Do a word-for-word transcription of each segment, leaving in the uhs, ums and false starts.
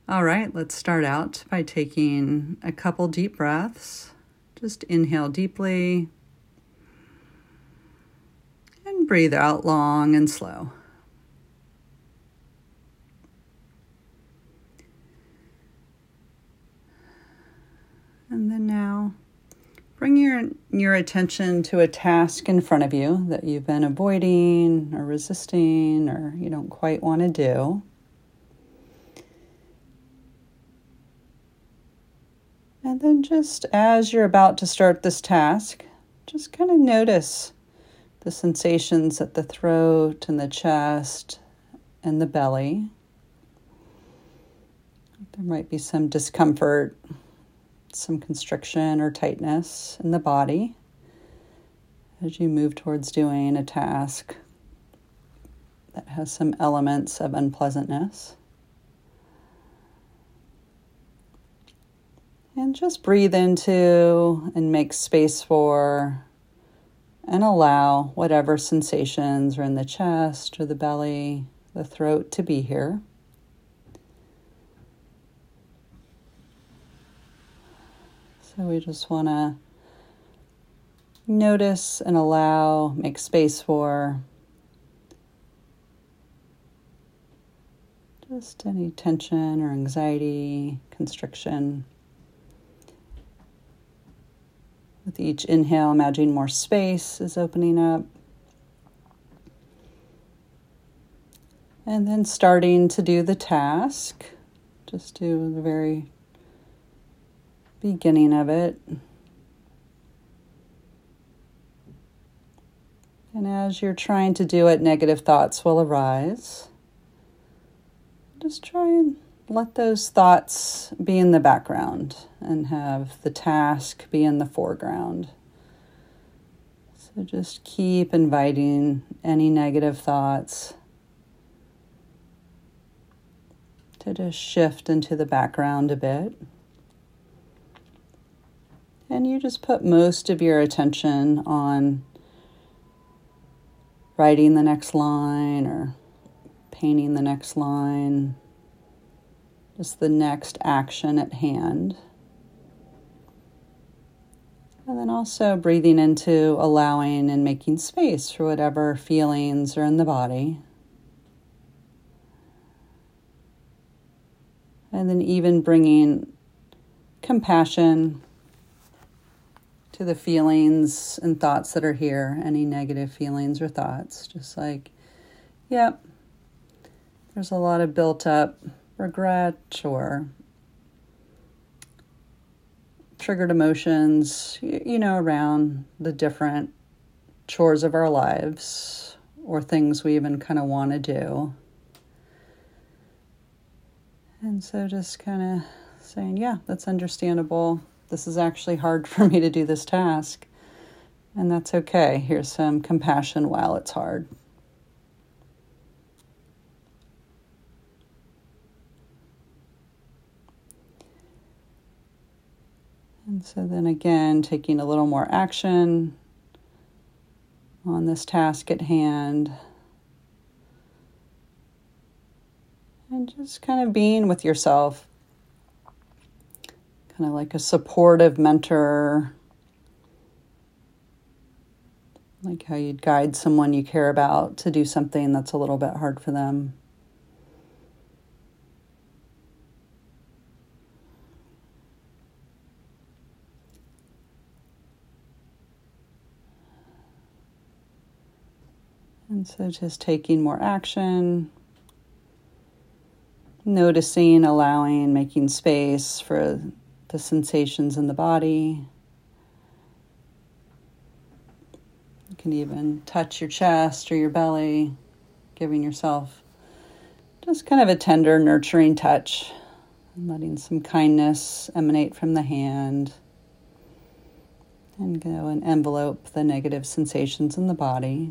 All right, let's start out by taking a couple deep breaths. Just inhale deeply and breathe out long and slow. And then now, bring your, your attention to a task in front of you that you've been avoiding or resisting or you don't quite want to do. And then just as you're about to start this task, just kind of notice the sensations at the throat and the chest and the belly. There might be some discomfort, some constriction or tightness in the body as you move towards doing a task that has some elements of unpleasantness. And just breathe into and make space for and allow whatever sensations are in the chest or the belly, the throat to be here. So we just want to notice and allow, make space for just any tension or anxiety, constriction. With each inhale, imagine more space is opening up. And then starting to do the task. Just do the very beginning of it. And as you're trying to do it, negative thoughts will arise. Just try and let those thoughts be in the background and have the task be in the foreground. So just keep inviting any negative thoughts to just shift into the background a bit. And you just put most of your attention on writing the next line or painting the next line. Just the next action at hand. And then also breathing into allowing and making space for whatever feelings are in the body. And then even bringing compassion to the feelings and thoughts that are here, any negative feelings or thoughts. Just like, yep, there's a lot of built up regret or triggered emotions, you know, around the different chores of our lives or things we even kind of want to do. And so just kind of saying, yeah, that's understandable. This is actually hard for me to do this task. And that's okay. Here's some compassion while it's hard. And so then again, taking a little more action on this task at hand. And just kind of being with yourself. Kind of like a supportive mentor. Like how you'd guide someone you care about to do something that's a little bit hard for them. And so just taking more action, noticing, allowing, making space for the sensations in the body. You can even touch your chest or your belly, giving yourself just kind of a tender, nurturing touch, and letting some kindness emanate from the hand and go and envelope the negative sensations in the body.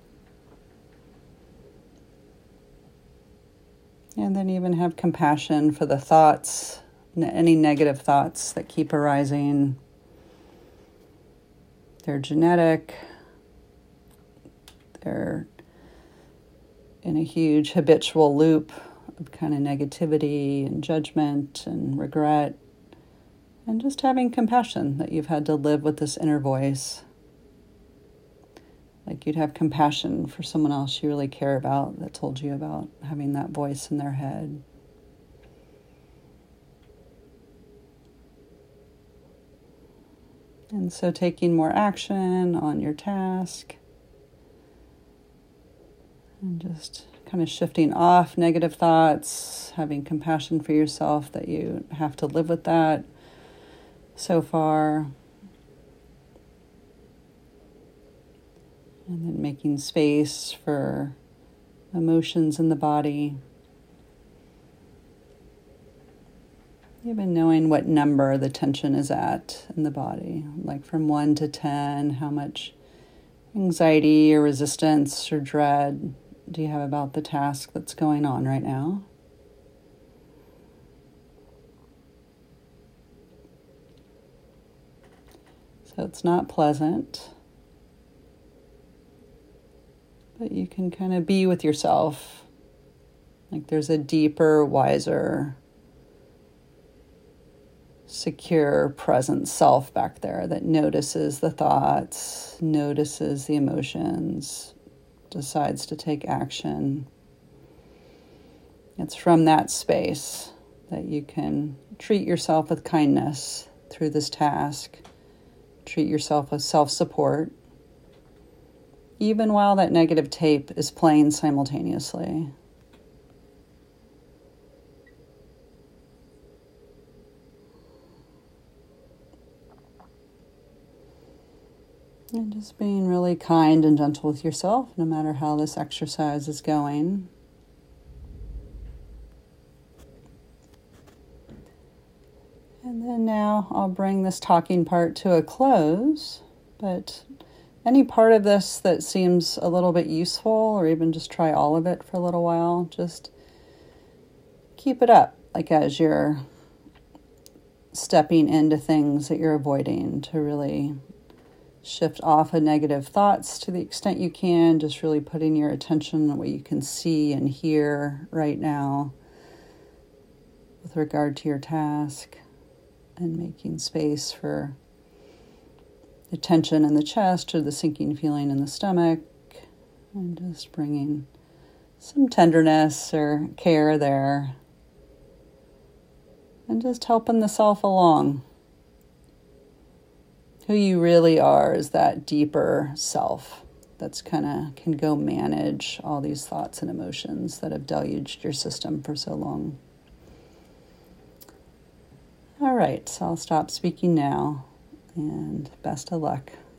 And then even have compassion for the thoughts, any negative thoughts that keep arising. They're genetic. They're in a huge habitual loop of kind of negativity and judgment and regret, and just having compassion that you've had to live with this inner voice. Like you'd have compassion for someone else you really care about that told you about having that voice in their head. And so taking more action on your task and just kind of shifting off negative thoughts, having compassion for yourself that you have to live with that so far. And then making space for emotions in the body. Even knowing what number the tension is at in the body, like from one to ten, how much anxiety or resistance or dread do you have about the task that's going on right now? So it's not pleasant, but you can kind of be with yourself. Like there's a deeper, wiser, secure, present self back there that notices the thoughts, notices the emotions, decides to take action. It's from that space that you can treat yourself with kindness through this task. Treat yourself with self-support, even while that negative tape is playing simultaneously. And just being really kind and gentle with yourself, no matter how this exercise is going. And then now I'll bring this talking part to a close, but any part of this that seems a little bit useful, or even just try all of it for a little while, just keep it up, like as you're stepping into things that you're avoiding, to really shift off of negative thoughts to the extent you can, just really putting your attention on what you can see and hear right now with regard to your task, and making space for the tension in the chest or the sinking feeling in the stomach, and just bringing some tenderness or care there, and just helping the self along. Who you really are is that deeper self that's kind of can go manage all these thoughts and emotions that have deluged your system for so long. All right, so I'll stop speaking now, and best of luck.